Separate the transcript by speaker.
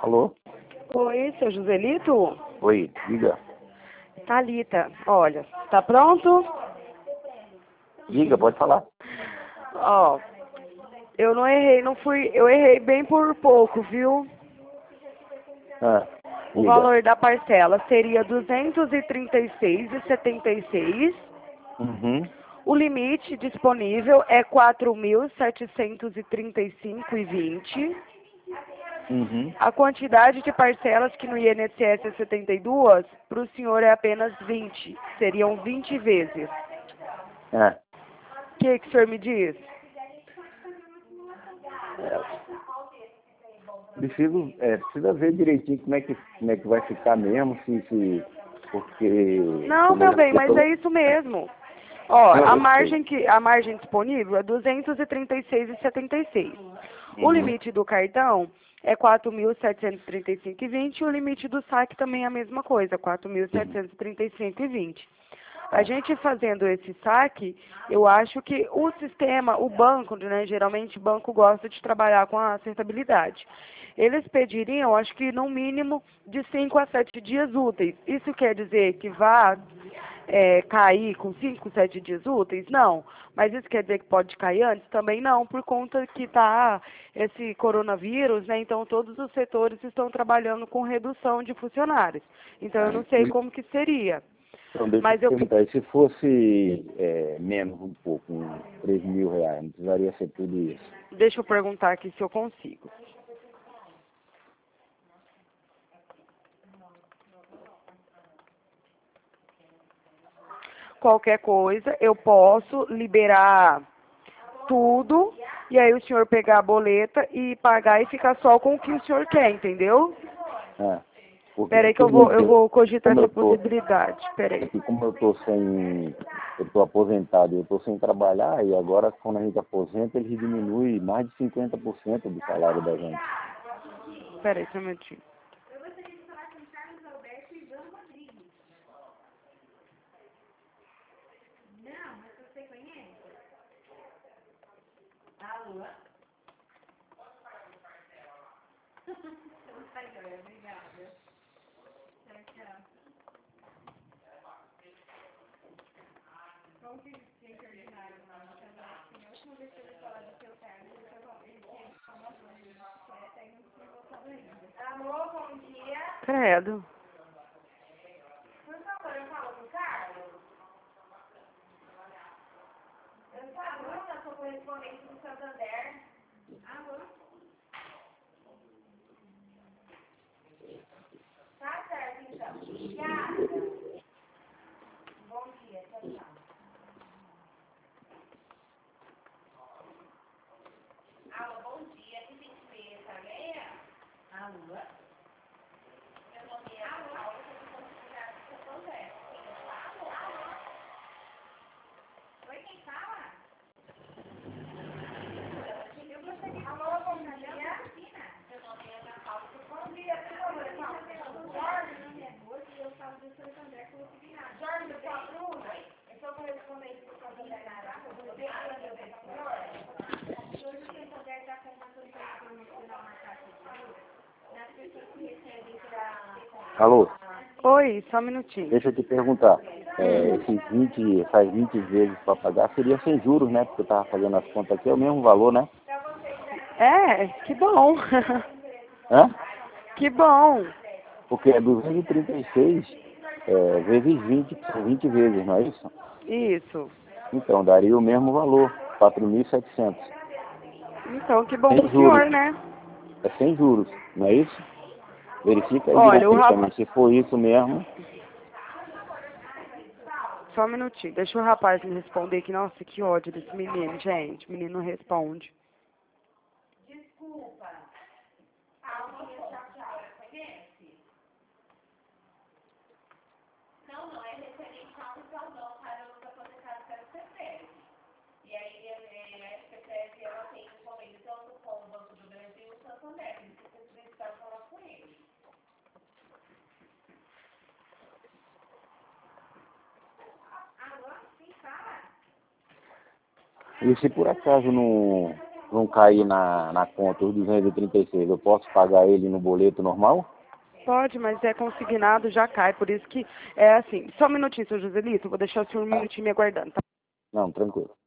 Speaker 1: Alô?
Speaker 2: Oi, seu Joselito?
Speaker 1: Oi, diga.
Speaker 2: Thalita, olha, tá pronto?
Speaker 1: Diga, pode falar.
Speaker 2: Ó, eu não errei, eu errei bem por pouco, viu?
Speaker 1: Ah,
Speaker 2: O
Speaker 1: diga.
Speaker 2: valor da parcela seria R$ 236,76.
Speaker 1: Uhum,
Speaker 2: O limite disponível é R$ 4.735,20.
Speaker 1: uhum.
Speaker 2: A quantidade de parcelas que no INSS é 72, para o senhor é apenas 20. Seriam 20 vezes.
Speaker 1: É,
Speaker 2: O que o senhor me diz?
Speaker 1: precisa ver direitinho como é que vai ficar mesmo, porque
Speaker 2: Não,
Speaker 1: como
Speaker 2: meu
Speaker 1: eu
Speaker 2: bem, mas é isso mesmo. Ó,
Speaker 1: não,
Speaker 2: a
Speaker 1: eu sei.
Speaker 2: margem disponível é 236,76. O
Speaker 1: Uhum.
Speaker 2: limite do cartão é 4.735,20 e o limite do saque também é a mesma coisa,
Speaker 1: Uhum.
Speaker 2: 4.735,20. A
Speaker 1: Tá.
Speaker 2: gente fazendo esse saque, eu acho que o sistema, o banco, né, geralmente o banco gosta de trabalhar com a acertabilidade. Eles pediriam, acho que no mínimo de 5 a 7 dias úteis. Isso quer dizer que vá cair com 5, 7 dias úteis? Não. Mas isso quer dizer que pode cair antes? Também não, por conta que está esse coronavírus, né? Então todos os setores estão trabalhando com redução de funcionários. Então eu não sei como que seria.
Speaker 1: Então, deixa eu
Speaker 2: Mas
Speaker 1: te perguntar, e se fosse menos um pouco, uns R$ 3.000, não precisaria ser tudo isso?
Speaker 2: deixa eu perguntar aqui se eu consigo. Qualquer coisa, eu posso liberar tudo e aí o senhor pegar a boleta e pagar e ficar só com o que o senhor quer, entendeu?
Speaker 1: É, porque
Speaker 2: Peraí que
Speaker 1: aqui
Speaker 2: eu vou cogitar
Speaker 1: como
Speaker 2: essa
Speaker 1: eu tô,
Speaker 2: possibilidade. Peraí.
Speaker 1: aqui como eu tô aposentado, eu tô sem trabalhar, e agora quando a gente aposenta, eles diminuem mais de 50% do salário da gente.
Speaker 2: Peraí, só um minutinho. Credo.
Speaker 1: Alô,
Speaker 2: Oi, só um minutinho.
Speaker 1: deixa eu te perguntar, essas 20 vezes para pagar seria sem juros, né? Porque eu estava fazendo as contas aqui, é o mesmo valor, né?
Speaker 2: É, que bom.
Speaker 1: Hã?
Speaker 2: Que bom.
Speaker 1: Porque é 236 vezes 20, são 20 vezes, não é isso?
Speaker 2: Isso.
Speaker 1: Então, daria o mesmo valor, 4.700.
Speaker 2: Então, que bom
Speaker 1: Sem
Speaker 2: pro
Speaker 1: juros,
Speaker 2: senhor, né?
Speaker 1: é sem juros, não é isso? Verifica aí
Speaker 2: Olha, o
Speaker 1: direitinho
Speaker 2: rapaz...
Speaker 1: também, se for isso mesmo.
Speaker 2: Só um minutinho. Deixa o rapaz me responder aqui. Nossa, que ódio desse menino, gente. O menino não responde.
Speaker 1: E se por acaso não cair na conta os 236, eu posso pagar ele no boleto normal?
Speaker 2: Pode, mas é consignado, já cai. Por isso que é assim. Só um minutinho, seu Joselito. Vou deixar o senhor um minutinho me aguardando, tá?
Speaker 1: Não, tranquilo.